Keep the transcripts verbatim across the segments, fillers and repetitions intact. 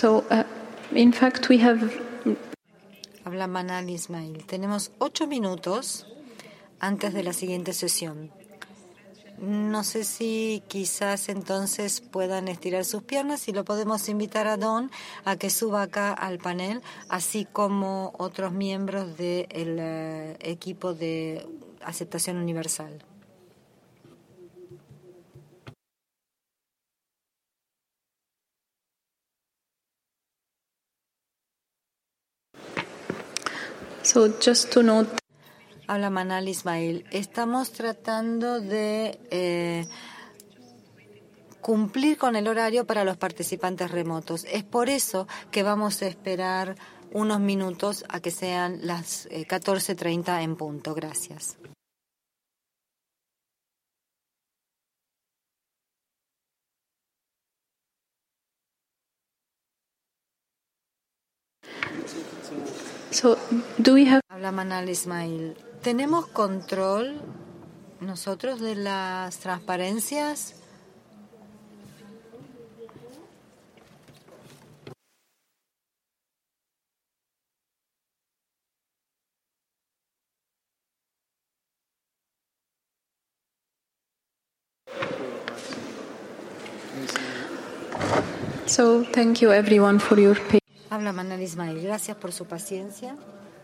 So, uh, in fact, we have... Habla Manal Ismail. Tenemos ocho minutos antes de la siguiente sesión. No sé si quizás entonces puedan estirar sus piernas y lo podemos invitar a Don a que suba acá al panel, así como otros miembros del uh, equipo de aceptación universal. So, just to note... Habla Manal Ismail. Estamos tratando de eh, cumplir con el horario para los participantes remotos. Es por eso que vamos a esperar unos minutos a que sean las eh, catorce treinta en punto. Gracias. So, do we have... Habla Manal Ismail. ¿Tenemos control nosotros de las transparencias? So, thank you everyone for your patience. Habla Manal Ismail. Gracias por su paciencia.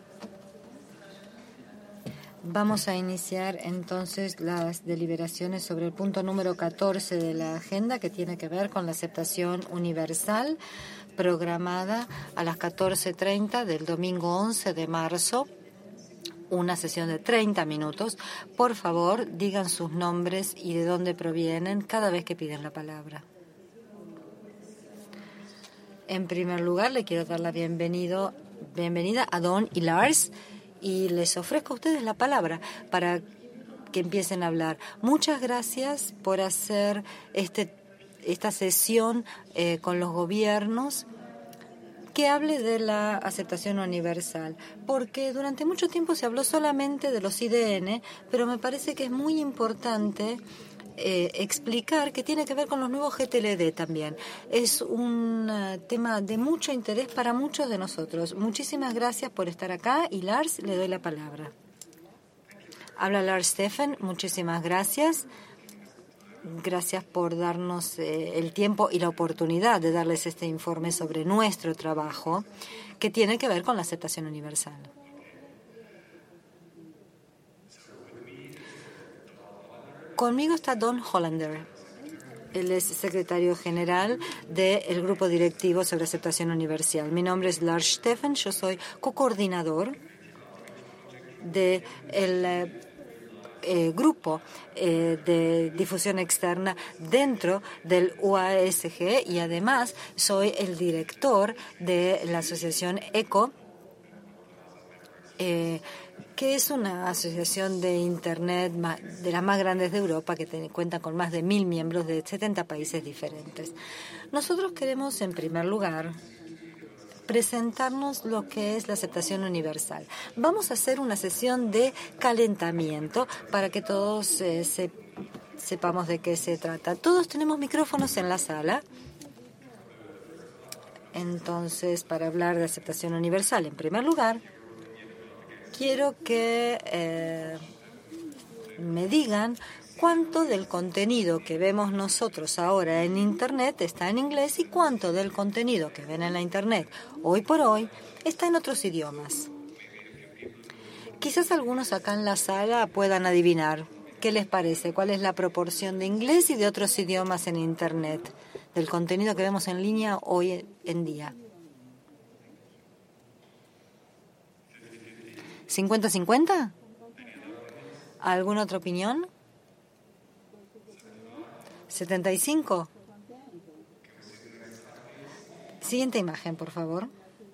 Vamos a iniciar entonces las deliberaciones sobre el punto número catorce de la agenda, que tiene que ver con la aceptación universal, programada a las catorce treinta del domingo once de marzo, una sesión de treinta minutos. Por favor, digan sus nombres y de dónde provienen cada vez que piden la palabra. En primer lugar, le quiero dar la bienvenido, bienvenida a Don y Lars, y les ofrezco a ustedes la palabra para que empiecen a hablar. Muchas gracias por hacer este, esta sesión eh, con los gobiernos que hable de la aceptación universal, porque durante mucho tiempo se habló solamente de los I D N, pero me parece que es muy importante eh, explicar que tiene que ver con los nuevos G T L D también. Es un uh, tema de mucho interés para muchos de nosotros. Muchísimas gracias por estar acá y Lars, le doy la palabra. Habla Lars Steffen, muchísimas gracias. Gracias por darnos eh, el tiempo y la oportunidad de darles este informe sobre nuestro trabajo que tiene que ver con la aceptación universal. Conmigo está Don Hollander. Él es secretario general del Grupo Directivo sobre Aceptación Universal. Mi nombre es Lars Steffen, yo soy co-coordinador del de Eh, grupo eh, de difusión externa dentro del U A S G y además soy el director de la asociación ECO, eh, que es una asociación de Internet de las más grandes de Europa, que te, cuenta con más de mil miembros de setenta países diferentes. Nosotros queremos, en primer lugar, presentarnos lo que es la aceptación universal. Vamos a hacer una sesión de calentamiento para que todos eh, se, sepamos de qué se trata. Todos tenemos micrófonos en la sala. Entonces, para hablar de aceptación universal, en primer lugar, quiero que eh, me digan cuánto del contenido que vemos nosotros ahora en Internet está en inglés y cuánto del contenido que ven en la Internet hoy por hoy está en otros idiomas. Quizás algunos acá en la sala puedan adivinar qué les parece, cuál es la proporción de inglés y de otros idiomas en Internet, del contenido que vemos en línea hoy en día. ¿cincuenta cincuenta? ¿Alguna otra opinión? ¿setenta y cinco? Siguiente imagen, por favor.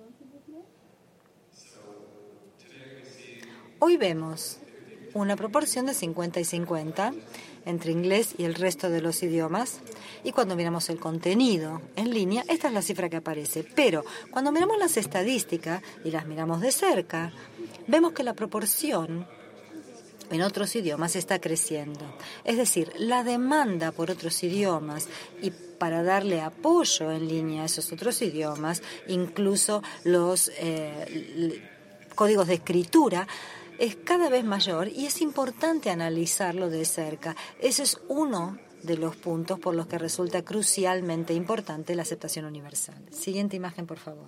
Hoy vemos una proporción de cincuenta y cincuenta entre inglés y el resto de los idiomas. Y cuando miramos el contenido en línea, esta es la cifra que aparece. Pero cuando miramos las estadísticas y las miramos de cerca, vemos que la proporción en otros idiomas está creciendo. Es decir, la demanda por otros idiomas y para darle apoyo en línea a esos otros idiomas, incluso los eh, códigos de escritura, es cada vez mayor y es importante analizarlo de cerca. Ese es uno de los puntos por los que resulta crucialmente importante la aceptación universal. Siguiente imagen, por favor.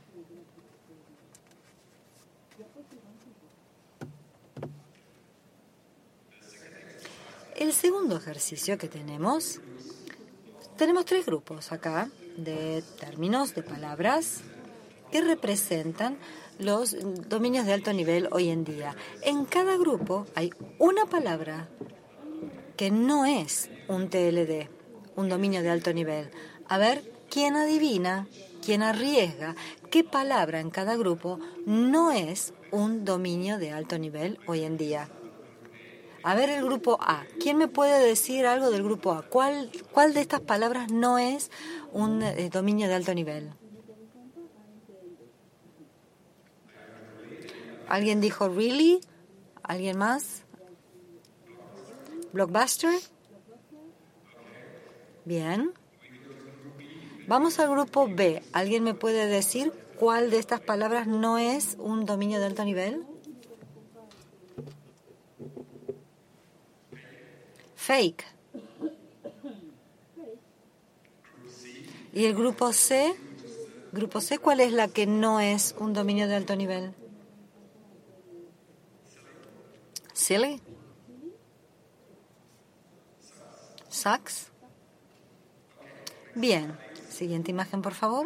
El segundo ejercicio que tenemos, tenemos tres grupos acá de términos, de palabras que representan los dominios de alto nivel hoy en día. En cada grupo hay una palabra que no es un T L D, un dominio de alto nivel. A ver, ¿quién adivina, quién arriesga qué palabra en cada grupo no es un dominio de alto nivel hoy en día? A ver, el grupo A. ¿Quién me puede decir algo del grupo A? ¿Cuál, cuál de estas palabras no es un eh, dominio de alto nivel? ¿Alguien dijo really? ¿Alguien más? ¿Blockbuster? Bien. Vamos al grupo B. ¿Alguien me puede decir cuál de estas palabras no es un dominio de alto nivel? Fake. ¿Y el grupo C? Grupo C, ¿cuál es la que no es un dominio de alto nivel? Silly. Sucks. Bien. Siguiente imagen, por favor.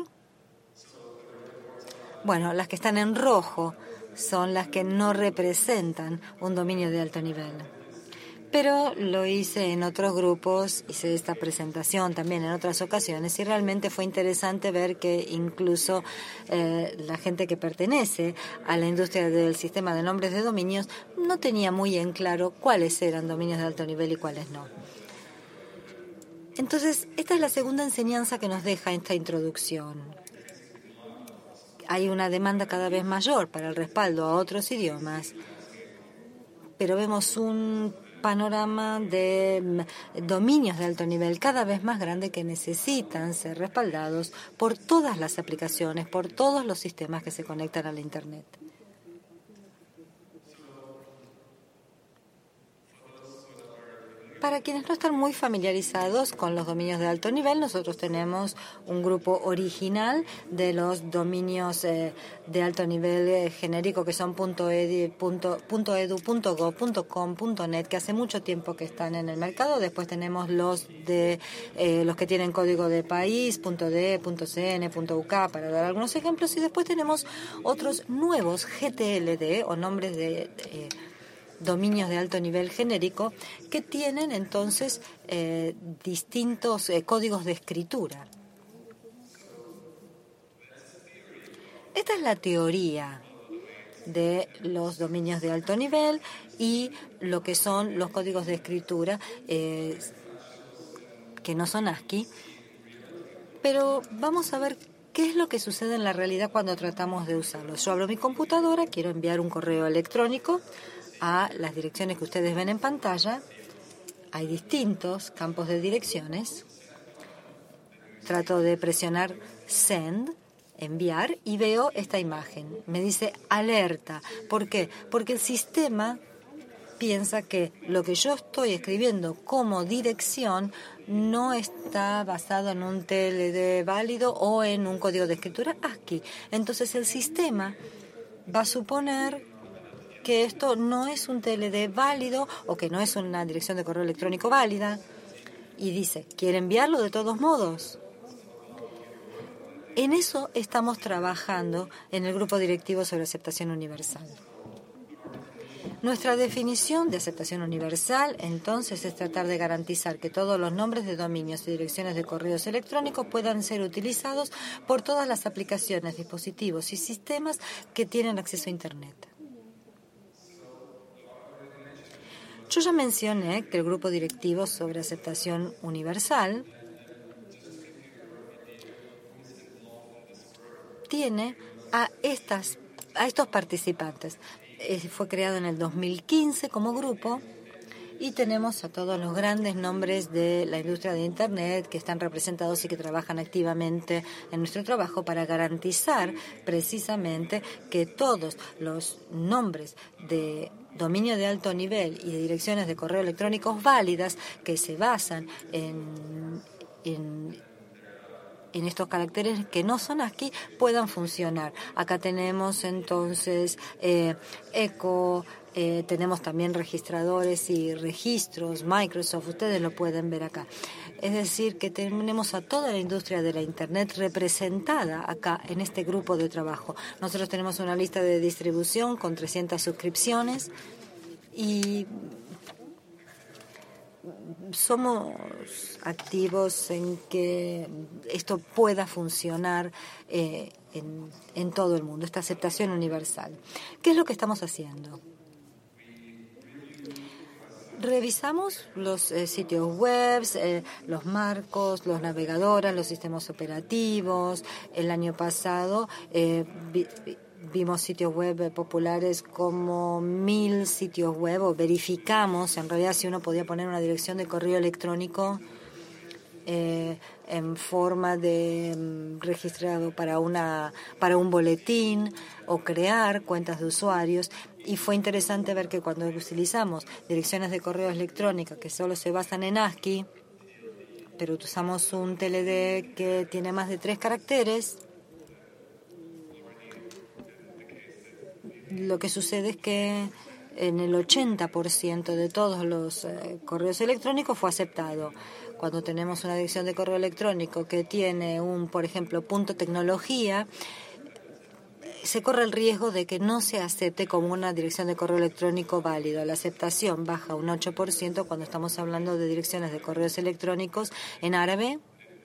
Bueno, las que están en rojo son las que no representan un dominio de alto nivel. Pero lo hice en otros grupos, hice esta presentación también en otras ocasiones y realmente fue interesante ver que incluso eh, la gente que pertenece a la industria del sistema de nombres de dominios no tenía muy en claro cuáles eran dominios de alto nivel y cuáles no. Entonces, esta es la segunda enseñanza que nos deja esta introducción. Hay una demanda cada vez mayor para el respaldo a otros idiomas, pero vemos un panorama de dominios de alto nivel cada vez más grande que necesitan ser respaldados por todas las aplicaciones, por todos los sistemas que se conectan a la Internet. Para quienes no están muy familiarizados con los dominios de alto nivel, nosotros tenemos un grupo original de los dominios eh, de alto nivel eh, genérico que son .edu, .gov, .com, .net, que hace mucho tiempo que están en el mercado. Después tenemos los de eh, los que tienen código de país, .d, .cn, .uk, para dar algunos ejemplos. Y después tenemos otros nuevos G T L D o nombres de eh, dominios de alto nivel genérico que tienen entonces eh, distintos eh, códigos de escritura. Esta es la teoría de los dominios de alto nivel y lo que son los códigos de escritura eh, que no son ASCII. Pero vamos a ver qué es lo que sucede en la realidad cuando tratamos de usarlos. Yo abro mi computadora, quiero enviar un correo electrónico a las direcciones que ustedes ven en pantalla. Hay distintos campos de direcciones. Trato de presionar send, enviar, y veo esta imagen. Me dice alerta. ¿Por qué? Porque el sistema piensa que lo que yo estoy escribiendo como dirección no está basado en un T L D válido o en un código de escritura ASCII. Entonces el sistema va a suponer que esto no es un T L D válido o que no es una dirección de correo electrónico válida y dice, ¿quiere enviarlo de todos modos? En eso estamos trabajando en el grupo directivo sobre aceptación universal. Nuestra definición de aceptación universal, entonces, es tratar de garantizar que todos los nombres de dominios y direcciones de correos electrónicos puedan ser utilizados por todas las aplicaciones, dispositivos y sistemas que tienen acceso a Internet. Yo ya mencioné que el grupo directivo sobre aceptación universal tiene a estas a estos participantes. eh, fue creado en el dos mil quince como grupo. Y tenemos a todos los grandes nombres de la industria de Internet que están representados y que trabajan activamente en nuestro trabajo para garantizar precisamente que todos los nombres de dominio de alto nivel y de direcciones de correo electrónicos válidas que se basan en, en en estos caracteres que no son ASCII puedan funcionar. Acá tenemos entonces eh, ECO, eh, tenemos también registradores y registros, Microsoft, ustedes lo pueden ver acá. Es decir, que tenemos a toda la industria de la Internet representada acá en este grupo de trabajo. Nosotros tenemos una lista de distribución con trescientas suscripciones y somos activos en que esto pueda funcionar eh, en, en todo el mundo, esta aceptación universal. ¿Qué es lo que estamos haciendo? Revisamos los eh, sitios web, eh, los marcos, los navegadores, los sistemas operativos. El año pasado eh, vi, vi, Vimos sitios web populares como mil sitios web, o verificamos en realidad si uno podía poner una dirección de correo electrónico eh, en forma de um, registrado para una para un boletín o crear cuentas de usuarios. Y fue interesante ver que cuando utilizamos direcciones de correo electrónico que solo se basan en ASCII, pero usamos un T L D que tiene más de tres caracteres, lo que sucede es que en el ochenta por ciento de todos los eh, correos electrónicos fue aceptado. Cuando tenemos una dirección de correo electrónico que tiene un, por ejemplo, punto tecnología, se corre el riesgo de que no se acepte como una dirección de correo electrónico válido. La aceptación baja un ocho por ciento cuando estamos hablando de direcciones de correos electrónicos en árabe,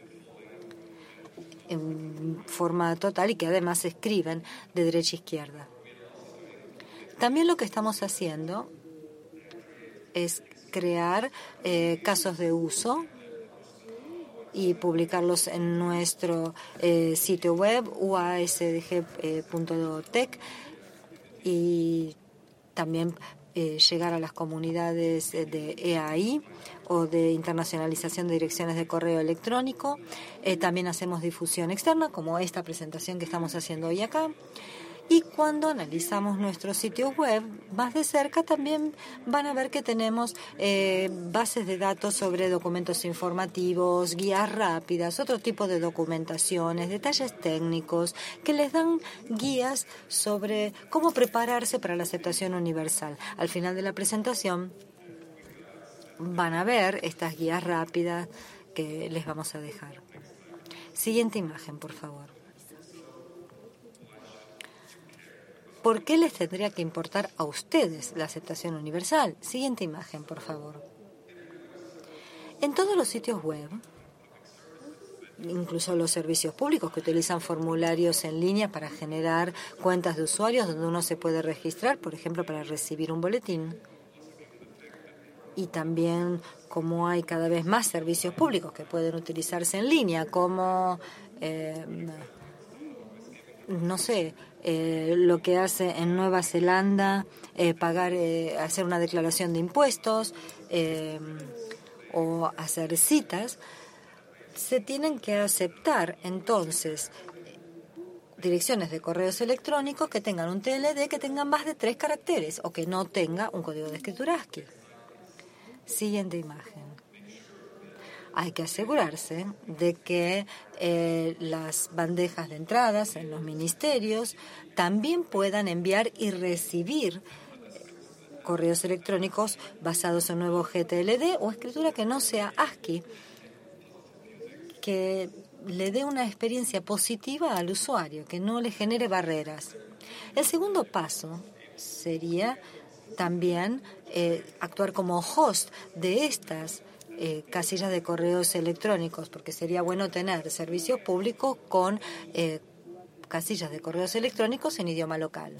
en forma total, y que además se escriben de derecha a izquierda. También lo que estamos haciendo es crear eh, casos de uso y publicarlos en nuestro eh, sitio web u a s d g punto tech y también eh, llegar a las comunidades de E A I o de internacionalización de direcciones de correo electrónico. Eh, también hacemos difusión externa, como esta presentación que estamos haciendo hoy acá. Y cuando analizamos nuestro sitio web más de cerca, también van a ver que tenemos eh, bases de datos sobre documentos informativos, guías rápidas, otro tipo de documentaciones, detalles técnicos que les dan guías sobre cómo prepararse para la aceptación universal. Al final de la presentación van a ver estas guías rápidas que les vamos a dejar. Siguiente imagen, por favor. ¿Por qué les tendría que importar a ustedes la aceptación universal? Siguiente imagen, por favor. En todos los sitios web, incluso los servicios públicos que utilizan formularios en línea para generar cuentas de usuarios donde uno se puede registrar, por ejemplo, para recibir un boletín. Y también como hay cada vez más servicios públicos que pueden utilizarse en línea, como, eh, no sé, Eh, lo que hace en Nueva Zelanda, eh, pagar, eh, hacer una declaración de impuestos eh, o hacer citas, se tienen que aceptar entonces direcciones de correos electrónicos que tengan un T L D que tengan más de tres caracteres o que no tenga un código de escritura ASCII. Siguiente imagen. Hay que asegurarse de que eh, las bandejas de entradas en los ministerios también puedan enviar y recibir correos electrónicos basados en nuevo G T L D o escritura que no sea ASCII, que le dé una experiencia positiva al usuario, que no le genere barreras. El segundo paso sería también eh, actuar como host de estas Eh, casillas de correos electrónicos, porque sería bueno tener servicios públicos con eh, casillas de correos electrónicos en idioma local.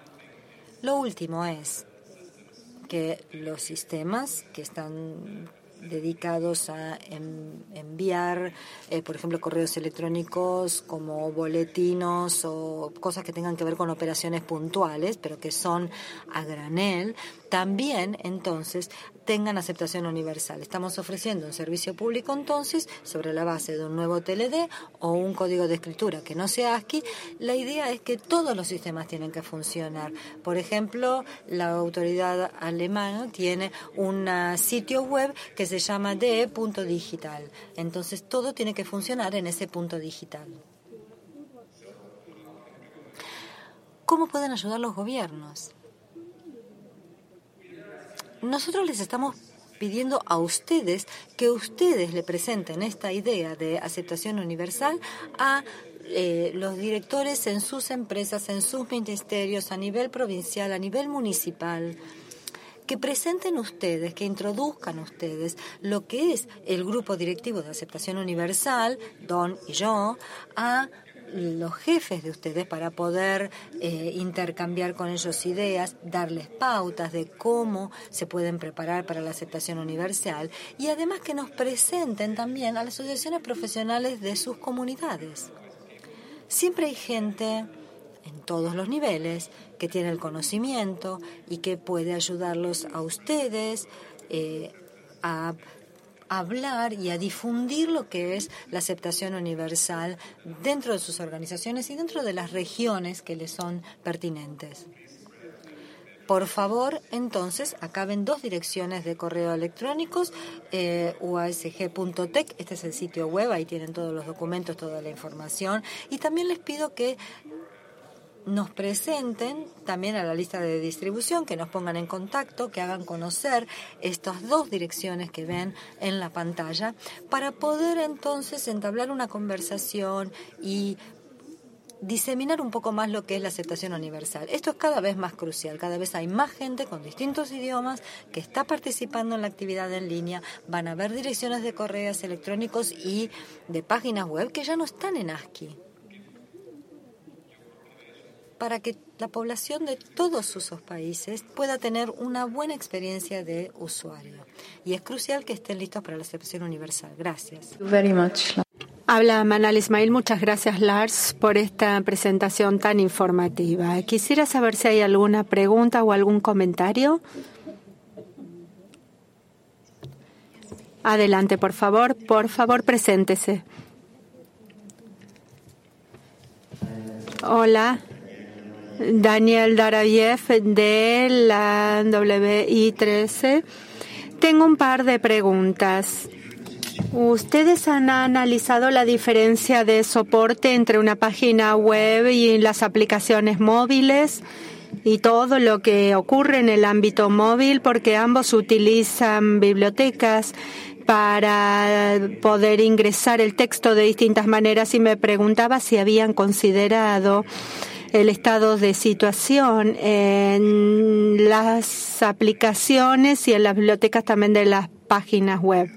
Lo último es que los sistemas que están dedicados a en, enviar, eh, por ejemplo, correos electrónicos como boletinos o cosas que tengan que ver con operaciones puntuales, pero que son a granel, también entonces tengan aceptación universal. Estamos ofreciendo un servicio público entonces sobre la base de un nuevo T L D o un código de escritura que no sea ASCII. La idea es que todos los sistemas tienen que funcionar. Por ejemplo, la autoridad alemana tiene un sitio web que se llama D E punto digital. Entonces todo tiene que funcionar en ese punto digital. ¿Cómo pueden ayudar los gobiernos? Nosotros les estamos pidiendo a ustedes que ustedes le presenten esta idea de aceptación universal a eh, los directores en sus empresas, en sus ministerios, a nivel provincial, a nivel municipal. Que presenten ustedes, que introduzcan ustedes lo que es el grupo directivo de aceptación universal, Don y yo, a los jefes de ustedes para poder eh, intercambiar con ellos ideas, darles pautas de cómo se pueden preparar para la aceptación universal y además que nos presenten también a las asociaciones profesionales de sus comunidades. Siempre hay gente en todos los niveles que tiene el conocimiento y que puede ayudarlos a ustedes eh, a hablar y a difundir lo que es la aceptación universal dentro de sus organizaciones y dentro de las regiones que les son pertinentes. Por favor, entonces, acá ven dos direcciones de correo electrónicos, eh, u a s g punto tech, este es el sitio web, ahí tienen todos los documentos, toda la información, y también les pido que nos presenten también a la lista de distribución, que nos pongan en contacto, que hagan conocer estas dos direcciones que ven en la pantalla, para poder entonces entablar una conversación y diseminar un poco más lo que es la aceptación universal. Esto es cada vez más crucial, cada vez hay más gente con distintos idiomas que está participando en la actividad en línea, van a haber direcciones de correos electrónicos y de páginas web que ya no están en ASCII, para que la población de todos sus países pueda tener una buena experiencia de usuario. Y es crucial que estén listos para la aceptación universal. Gracias. Very much. Habla Manal Ismail. Muchas gracias, Lars, por esta presentación tan informativa. Quisiera saber si hay alguna pregunta o algún comentario. Adelante, por favor. Por favor, preséntese. Hola. Daniel Darabiev de la W I trece. Tengo un par de preguntas. ¿Ustedes han analizado la diferencia de soporte entre una página web y las aplicaciones móviles y todo lo que ocurre en el ámbito móvil? Porque ambos utilizan bibliotecas para poder ingresar el texto de distintas maneras y me preguntaba si habían considerado el estado de situación en las aplicaciones y en las bibliotecas también de las páginas web.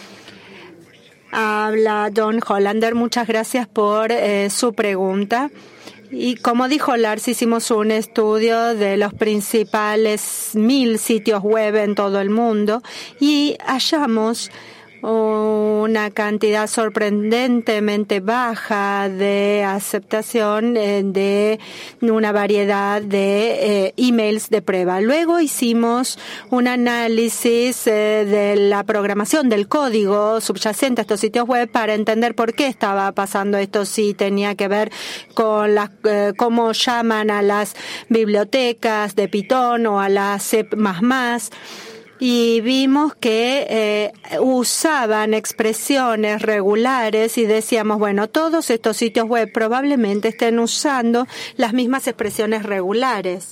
Habla Don Hollander. Muchas gracias por eh, su pregunta. Y como dijo Lars, hicimos un estudio de los principales mil sitios web en todo el mundo y hallamos una cantidad sorprendentemente baja de aceptación de una variedad de eh, emails de prueba. Luego hicimos un análisis eh, de la programación del código subyacente a estos sitios web para entender por qué estaba pasando esto, si tenía que ver con las, eh, cómo llaman a las bibliotecas de Python o a las C más más. Y vimos que eh, usaban expresiones regulares y decíamos, bueno, todos estos sitios web probablemente estén usando las mismas expresiones regulares.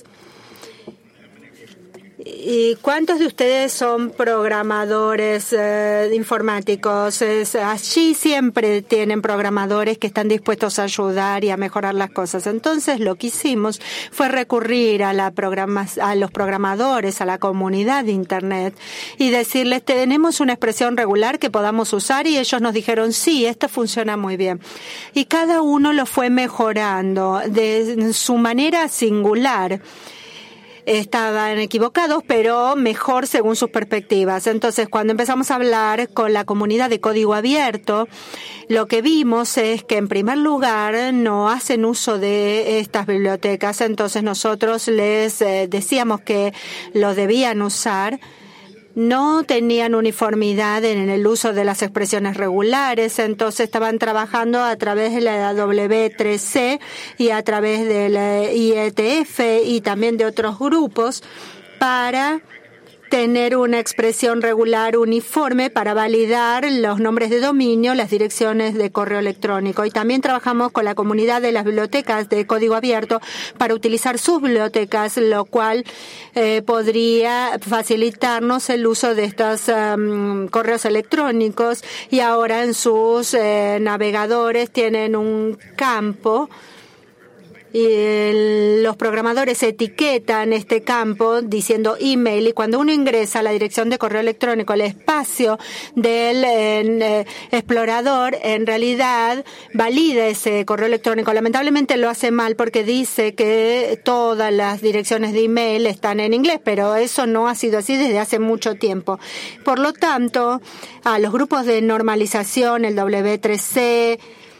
¿Y cuántos de ustedes son programadores eh, informáticos? Es, allí siempre tienen programadores que están dispuestos a ayudar y a mejorar las cosas. Entonces, lo que hicimos fue recurrir a, la programa, a los programadores, a la comunidad de Internet y decirles, tenemos una expresión regular que podamos usar, y ellos nos dijeron, sí, esto funciona muy bien. Y cada uno lo fue mejorando de su manera singular. estaban equivocados, pero mejor según sus perspectivas. Entonces, cuando empezamos a hablar con la comunidad de código abierto, lo que vimos es que, en primer lugar, no hacen uso de estas bibliotecas. Entonces, nosotros les eh, decíamos que lo debían usar. No tenían uniformidad en el uso de las expresiones regulares, entonces estaban trabajando a través de la W tres C y a través de la I E T F y también de otros grupos para tener una expresión regular uniforme para validar los nombres de dominio, las direcciones de correo electrónico. Y también trabajamos con la comunidad de las bibliotecas de código abierto para utilizar sus bibliotecas, lo cual eh, podría facilitarnos el uso de estos um, correos electrónicos. Y ahora en sus eh, navegadores tienen un campo y el, los programadores etiquetan este campo diciendo email, y cuando uno ingresa a la dirección de correo electrónico, el espacio del eh, explorador en realidad valida ese correo electrónico. Lamentablemente lo hace mal porque dice que todas las direcciones de email están en inglés, pero eso no ha sido así desde hace mucho tiempo. Por lo tanto, a los grupos de normalización, el W tres C,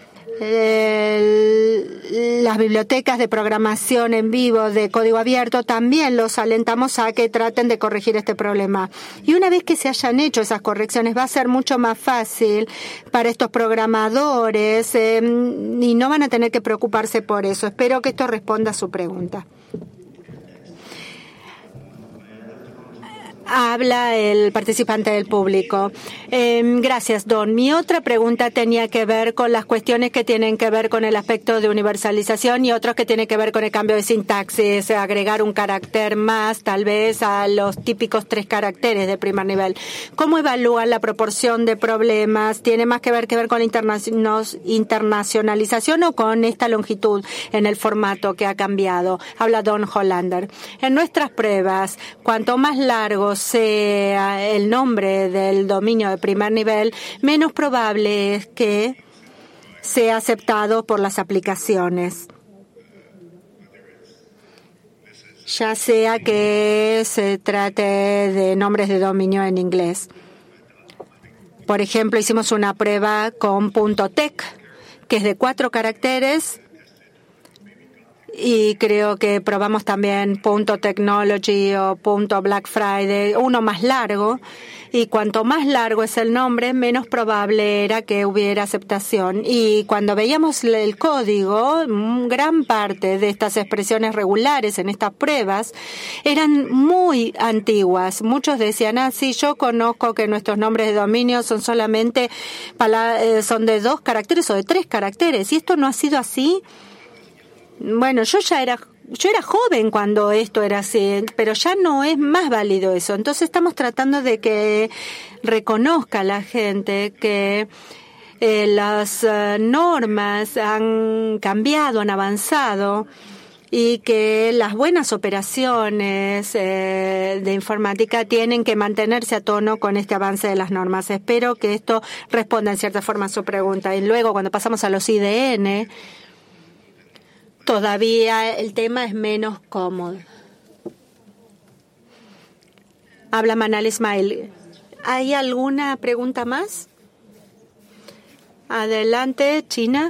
El, las bibliotecas de programación en vivo de código abierto, también los alentamos a que traten de corregir este problema. Y una vez que se hayan hecho esas correcciones, va a ser mucho más fácil para estos programadores eh, y no van a tener que preocuparse por eso. Espero que esto responda a su pregunta. Habla el participante del público. Eh, gracias, Don. Mi otra pregunta tenía que ver con las cuestiones que tienen que ver con el aspecto de universalización y otros que tienen que ver con el cambio de sintaxis, agregar un carácter más, tal vez, a los típicos tres caracteres de primer nivel. ¿Cómo evalúan la proporción de problemas? ¿Tiene más que ver que ver con la internacionalización o con esta longitud en el formato que ha cambiado? Habla Don Hollander. En nuestras pruebas, cuanto más largo sea el nombre del dominio de primer nivel, menos probable es que sea aceptado por las aplicaciones, ya sea que se trate de nombres de dominio en inglés. Por ejemplo, hicimos una prueba con .tech, que es de cuatro caracteres, y creo que probamos también .technology o .black Friday, uno más largo, y cuanto más largo es el nombre, menos probable era que hubiera aceptación. Y cuando veíamos el código, gran parte de estas expresiones regulares en estas pruebas eran muy antiguas. Muchos decían, ah, sí, yo conozco que nuestros nombres de dominio son solamente, son de dos caracteres o de tres caracteres, y esto no ha sido así. Bueno, yo ya era yo era joven cuando esto era así, pero ya no es más válido eso. Entonces estamos tratando de que reconozca la gente que eh, las uh, normas han cambiado, han avanzado, y que las buenas operaciones eh, de informática tienen que mantenerse a tono con este avance de las normas. Espero que esto responda en cierta forma a su pregunta. Y luego, cuando pasamos a los I D N, todavía el tema es menos cómodo. Habla Manal Ismail. ¿Hay alguna pregunta más? Adelante, China.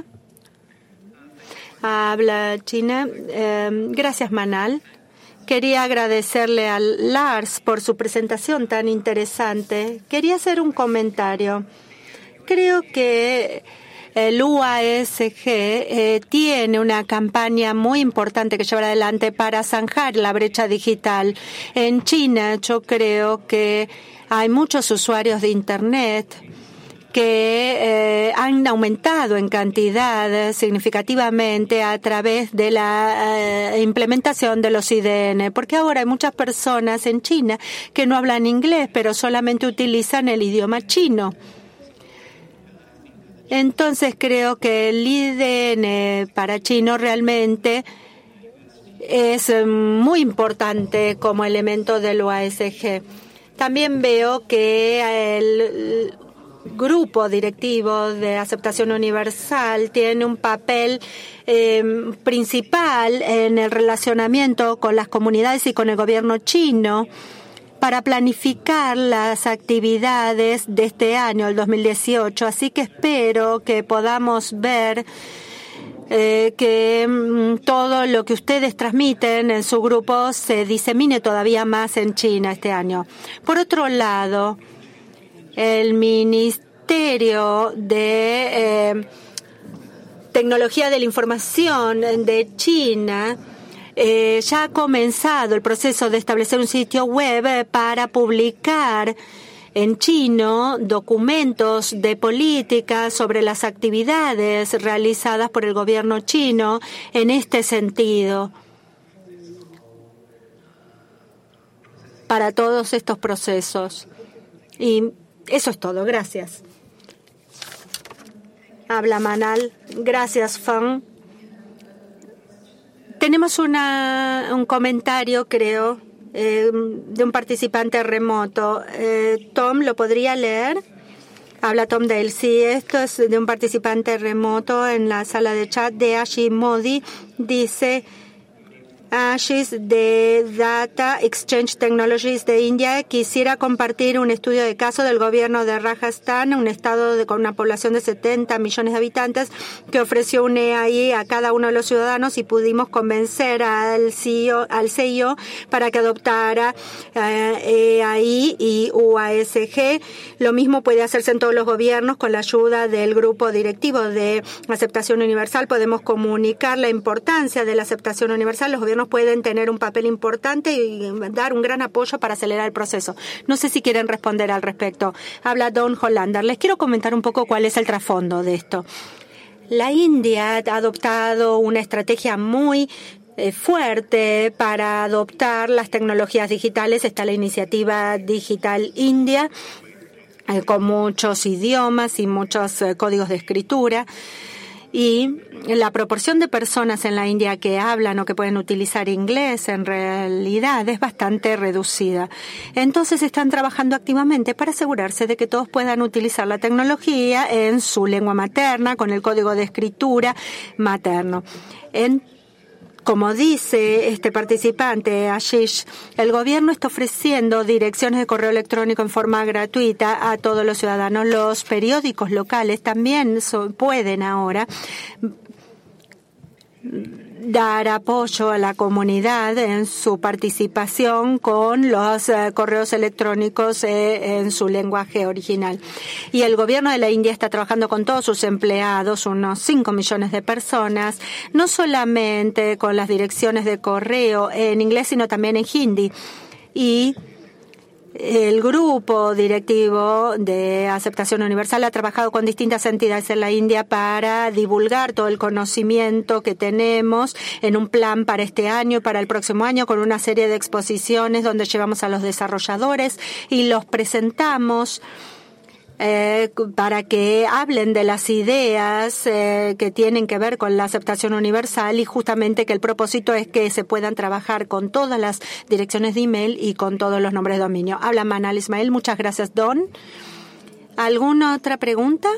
Habla China. Eh, gracias, Manal. Quería agradecerle a Lars por su presentación tan interesante. Quería hacer un comentario. Creo que el U A S G eh, tiene una campaña muy importante que llevar adelante para zanjar la brecha digital. En China, yo creo que hay muchos usuarios de Internet que eh, han aumentado en cantidad significativamente a través de la eh, implementación de los I D N, porque ahora hay muchas personas en China que no hablan inglés, pero solamente utilizan el idioma chino. Entonces creo que el I D N para chino realmente es muy importante como elemento del U A S G. También veo que el grupo directivo de aceptación universal tiene un papel eh, principal en el relacionamiento con las comunidades y con el gobierno chino para planificar las actividades de este año, el dos mil dieciocho. Así que espero que podamos ver Eh, que mm, todo lo que ustedes transmiten en su grupo se disemine todavía más en China este año. Por otro lado, el Ministerio de eh, Tecnología de la Información de China eh, ya ha comenzado el proceso de establecer un sitio web para publicar en chino documentos de política sobre las actividades realizadas por el gobierno chino en este sentido para todos estos procesos. Y eso es todo. Gracias. Habla Manal. Gracias, Fang. Tenemos una, un comentario, creo, Eh, de un participante remoto. Eh, Tom, ¿lo podría leer? Habla Tom Dale. Sí, esto es de un participante remoto en la sala de chat de Ashish Modi. Dice: Ashish de Data Exchange Technologies de India quisiera compartir un estudio de caso del gobierno de Rajasthan, un estado de, con una población de setenta millones de habitantes, que ofreció un E A I a cada uno de los ciudadanos y pudimos convencer al C E O, al C E O para que adoptara eh, E A I y U A S G. Lo mismo puede hacerse en todos los gobiernos con la ayuda del grupo directivo de aceptación universal. Podemos comunicar la importancia de la aceptación universal. Los gobiernos pueden tener un papel importante y dar un gran apoyo para acelerar el proceso. No sé si quieren responder al respecto. Habla Don Hollander. Les quiero comentar un poco cuál es el trasfondo de esto. La India ha adoptado una estrategia muy eh, fuerte para adoptar las tecnologías digitales. Está la iniciativa Digital India, eh, con muchos idiomas y muchos eh, códigos de escritura. Y la proporción de personas en la India que hablan o que pueden utilizar inglés en realidad es bastante reducida. Entonces están trabajando activamente para asegurarse de que todos puedan utilizar la tecnología en su lengua materna, con el código de escritura materno. En Como dice este participante, Ashish, el gobierno está ofreciendo direcciones de correo electrónico en forma gratuita a todos los ciudadanos. Los periódicos locales también so, pueden ahora dar apoyo a la comunidad en su participación con los eh, correos electrónicos eh, en su lenguaje original. Y el gobierno de la India está trabajando con todos sus empleados, unos cinco millones de personas, no solamente con las direcciones de correo en inglés, sino también en hindi. Y el grupo directivo de aceptación universal ha trabajado con distintas entidades en la India para divulgar todo el conocimiento que tenemos en un plan para este año y para el próximo año, con una serie de exposiciones donde llevamos a los desarrolladores y los presentamos Eh, para que hablen de las ideas eh, que tienen que ver con la aceptación universal, y justamente que el propósito es que se puedan trabajar con todas las direcciones de email y con todos los nombres de dominio. Habla Manal Ismael. Muchas gracias, Don. ¿Alguna otra pregunta?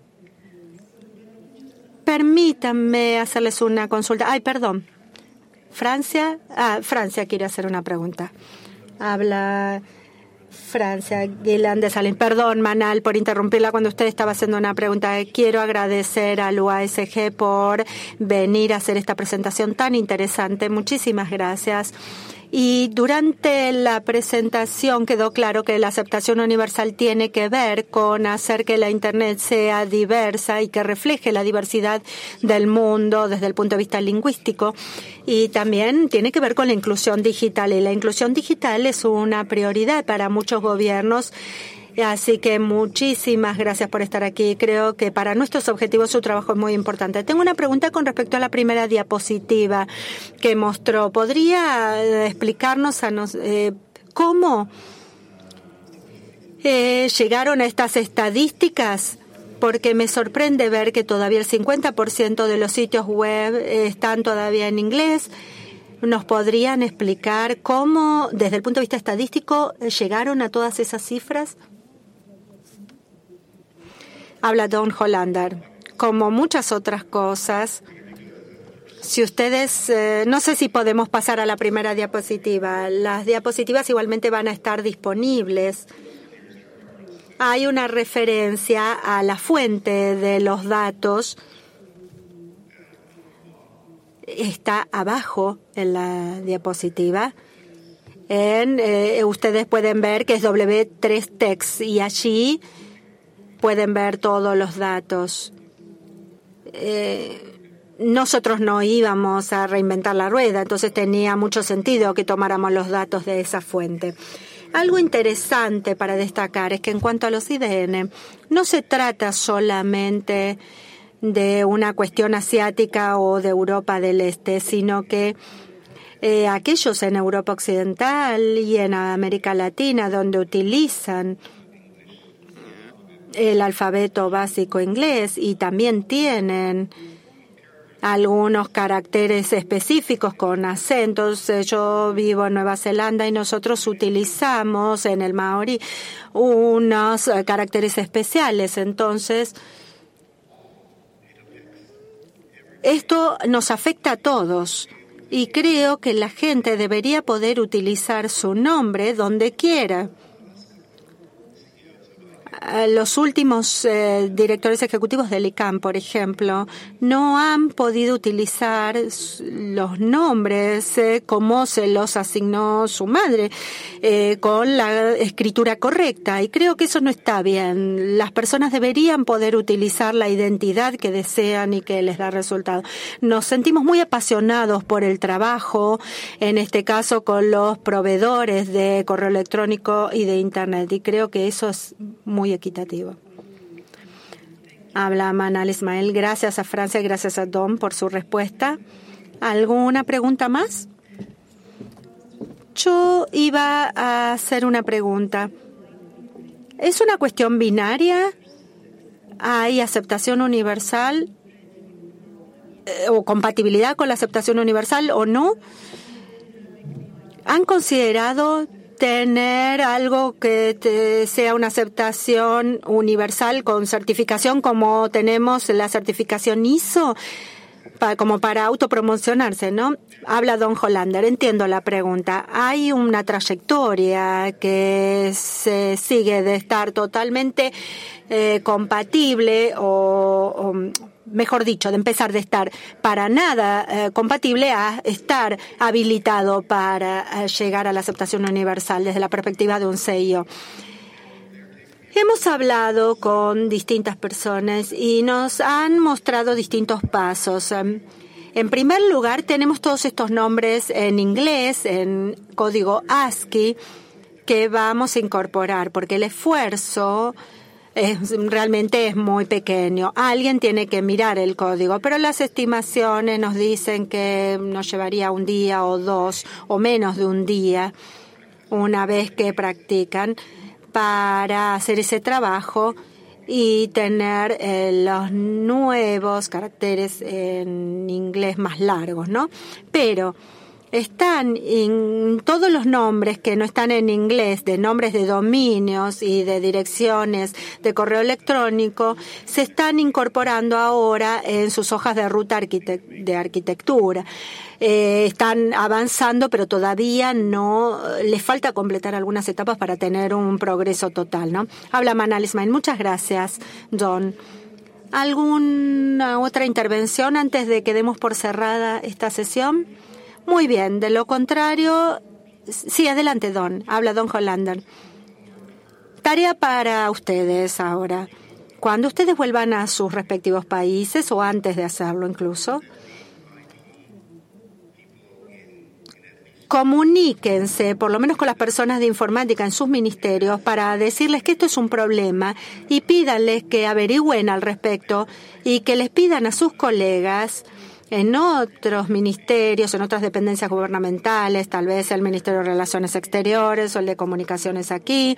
Permítanme hacerles una consulta. Ay, perdón. Francia. Ah, Francia quiere hacer una pregunta. Habla Francia, Guilan de Salín. Perdón, Manal, por interrumpirla cuando usted estaba haciendo una pregunta. Quiero agradecer al U A S G por venir a hacer esta presentación tan interesante. Muchísimas gracias. Y durante la presentación quedó claro que la aceptación universal tiene que ver con hacer que la Internet sea diversa y que refleje la diversidad del mundo desde el punto de vista lingüístico. Y también tiene que ver con la inclusión digital. Y la inclusión digital es una prioridad para muchos gobiernos. Así que muchísimas gracias por estar aquí. Creo que para nuestros objetivos su trabajo es muy importante. Tengo una pregunta con respecto a la primera diapositiva que mostró. ¿Podría explicarnos a nos, eh, cómo eh, llegaron a estas estadísticas? Porque me sorprende ver que todavía el cincuenta por ciento de los sitios web están todavía en inglés. ¿Nos podrían explicar cómo, desde el punto de vista estadístico, llegaron a todas esas cifras? Habla Don Hollander. Como muchas otras cosas, si ustedes, eh, no sé si podemos pasar a la primera diapositiva. Las diapositivas igualmente van a estar disponibles. Hay una referencia a la fuente de los datos. Está abajo en la diapositiva. En, eh, ustedes pueden ver que es W tres Text y allí pueden ver todos los datos. Eh, nosotros no íbamos a reinventar la rueda, entonces tenía mucho sentido que tomáramos los datos de esa fuente. Algo interesante para destacar es que en cuanto a los I D N, no se trata solamente de una cuestión asiática o de Europa del Este, sino que eh, aquellos en Europa Occidental y en América Latina donde utilizan el alfabeto básico inglés y también tienen algunos caracteres específicos con acentos. Yo vivo en Nueva Zelanda y nosotros utilizamos en el maorí unos caracteres especiales. Entonces, esto nos afecta a todos y creo que la gente debería poder utilizar su nombre donde quiera. Los últimos eh, directores ejecutivos del I C A M, por ejemplo, no han podido utilizar los nombres eh, como se los asignó su madre, eh, con la escritura correcta. Y creo que eso no está bien. Las personas deberían poder utilizar la identidad que desean y que les da resultado. Nos sentimos muy apasionados por el trabajo, en este caso con los proveedores de correo electrónico y de Internet. Y creo que eso es muy equitativo. Habla Manal Ismael. Gracias a Francia y gracias a Don por su respuesta. ¿Alguna pregunta más? Yo iba a hacer una pregunta. ¿Es una cuestión binaria? ¿Hay aceptación universal eh, o compatibilidad con la aceptación universal o no? ¿Han considerado tener algo que te sea una aceptación universal con certificación como tenemos la certificación I S O, para, como para autopromocionarse, ¿no? Habla Don Hollander. Entiendo la pregunta. Hay una trayectoria que se sigue de estar totalmente eh, compatible o, o mejor dicho, de empezar de estar para nada eh, compatible a estar habilitado para eh, llegar a la aceptación universal desde la perspectiva de un C I O. Hemos hablado con distintas personas y nos han mostrado distintos pasos. En primer lugar, tenemos todos estos nombres en inglés, en código ASCII, que vamos a incorporar, porque el esfuerzo Es, realmente es muy pequeño. Alguien tiene que mirar el código, pero las estimaciones nos dicen que nos llevaría un día o dos o menos de un día una vez que practican para hacer ese trabajo y tener eh, los nuevos caracteres en inglés más largos, ¿no? Pero están en todos los nombres que no están en inglés, de nombres de dominios y de direcciones de correo electrónico, se están incorporando ahora en sus hojas de ruta arquitect- de arquitectura. Eh, están avanzando, pero todavía no, les falta completar algunas etapas para tener un progreso total, ¿no? Habla Manal Ismail. Muchas gracias, John. ¿Alguna otra intervención antes de que demos por cerrada esta sesión? Muy bien, de lo contrario, sí, adelante, Don. Habla Don Hollander. Tarea para ustedes ahora. Cuando ustedes vuelvan a sus respectivos países o antes de hacerlo incluso, comuníquense, por lo menos con las personas de informática en sus ministerios, para decirles que esto es un problema y pídanles que averigüen al respecto y que les pidan a sus colegas en otros ministerios, en otras dependencias gubernamentales, tal vez el Ministerio de Relaciones Exteriores o el de Comunicaciones aquí,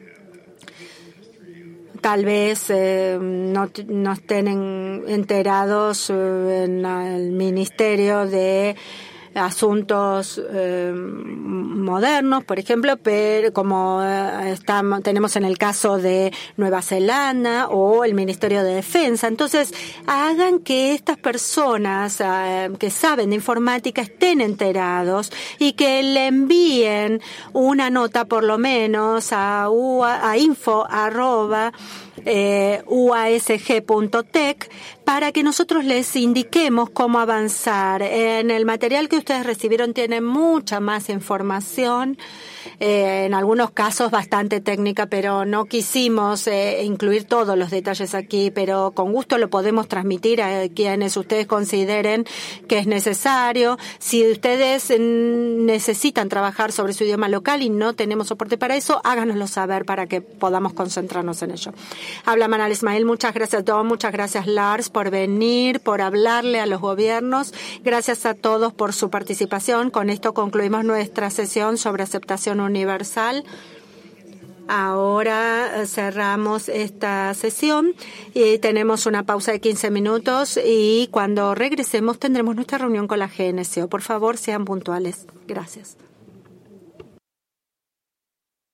tal vez eh, no, no estén en, enterados eh, en el Ministerio de asuntos eh, modernos, por ejemplo, pero como eh, estamos, tenemos en el caso de Nueva Zelanda o el Ministerio de Defensa. Entonces, hagan que estas personas eh, que saben de informática estén enterados y que le envíen una nota por lo menos a, a info arroba Eh, u a s g punto tech para que nosotros les indiquemos cómo avanzar. En el material que ustedes recibieron tiene mucha más información, eh, en algunos casos bastante técnica, pero no quisimos eh, incluir todos los detalles aquí, pero con gusto lo podemos transmitir a quienes ustedes consideren que es necesario. Si ustedes necesitan trabajar sobre su idioma local y no tenemos soporte para eso, háganoslo saber para que podamos concentrarnos en ello. Habla Manal Ismail, muchas gracias Don, muchas gracias Lars por venir, por hablarle a los gobiernos. Gracias a todos por su participación. Con esto concluimos nuestra sesión sobre aceptación universal. Ahora cerramos esta sesión y tenemos una pausa de quince minutos y cuando regresemos tendremos nuestra reunión con la G N C O. Por favor, sean puntuales. Gracias.